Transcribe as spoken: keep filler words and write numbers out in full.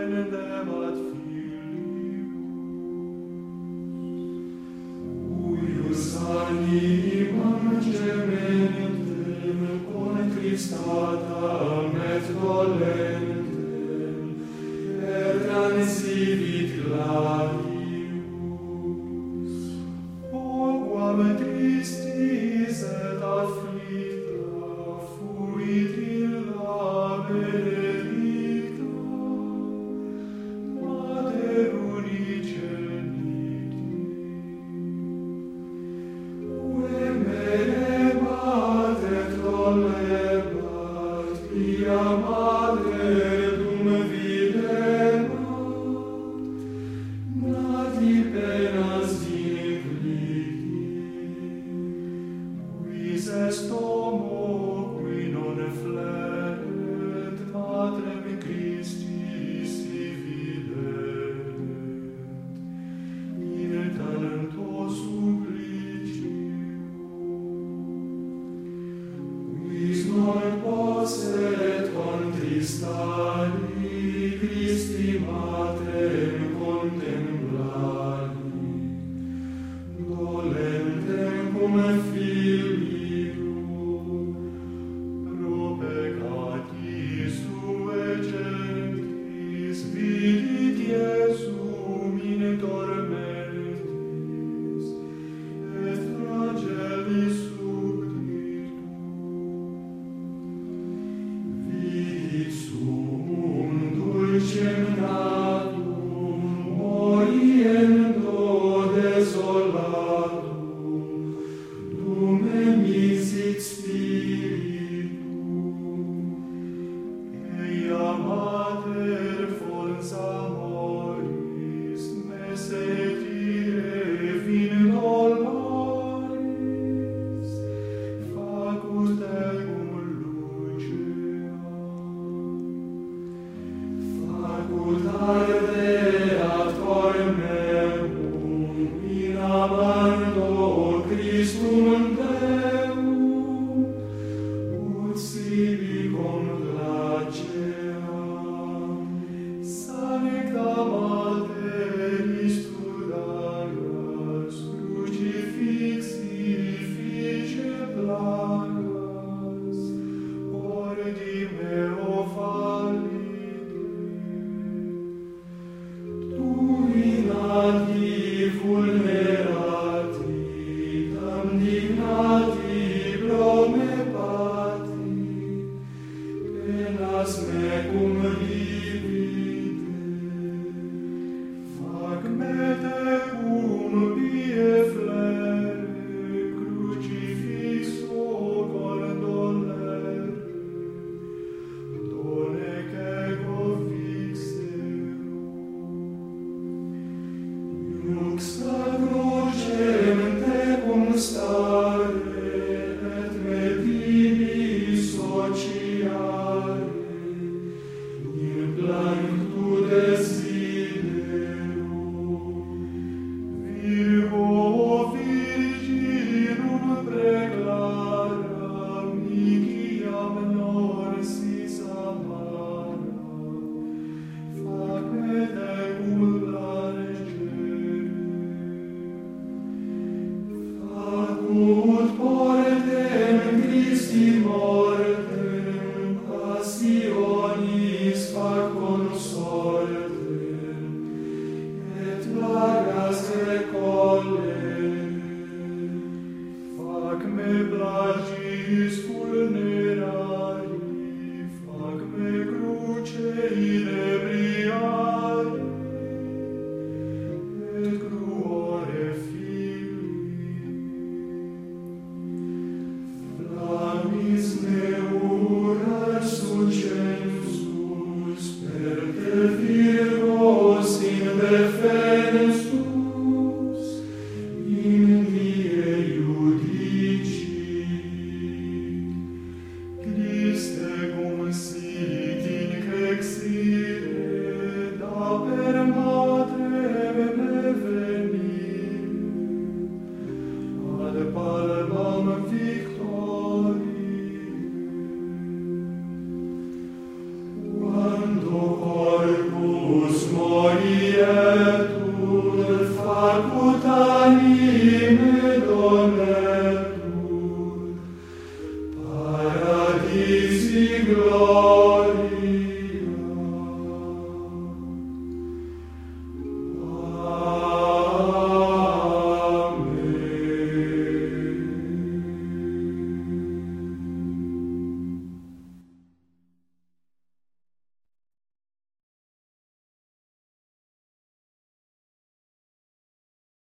prendebat filius, huius animam gementem contristatam et dolentem, et transivit gladius. O quam tristis et afflicta fuit illa benedicta, Mater unigeniti. Vemenebat et dolebat, pia Mater dum videbat, nati penas inflicti, quis est homo qui non fleret Matrem Christi si videt, in tanto supplicium, quis non posset contristari Christi Matrem contemplari, dolentem cum filium, pro peccati sue gentis vidit Iesum in tormentis, et flagellis subditum. Vidit sum dulcem natum moriendo desolatum, dum emisit spiritum, eia Mater forza moris, mesetire fin doloris, facut ecum lucea, facut ardeat cor meum in amando Christum Deum, ut sibi complacea. Sancta Mater istudagas, crucifixi fice plagas, ordi meo fallite, tuinati vulnerati, damnati pro me pati, penas mecum vivite, fac me tecum pie flere, crucifixo condolere, donec ego fixero. Iuxta crucem tecum stare, et me tibi sociare, in planctu desidero. Virgo virginum preclara, miciam norsis amara, fac me tecum largere. Facut portem Christi mortem, passionis fac consortem, et plagas recollere. Fac me plagis vulnerari, fac me cruce inebriari, et cruore filii. Flammis neura sucensus, per te Virgos in defensa,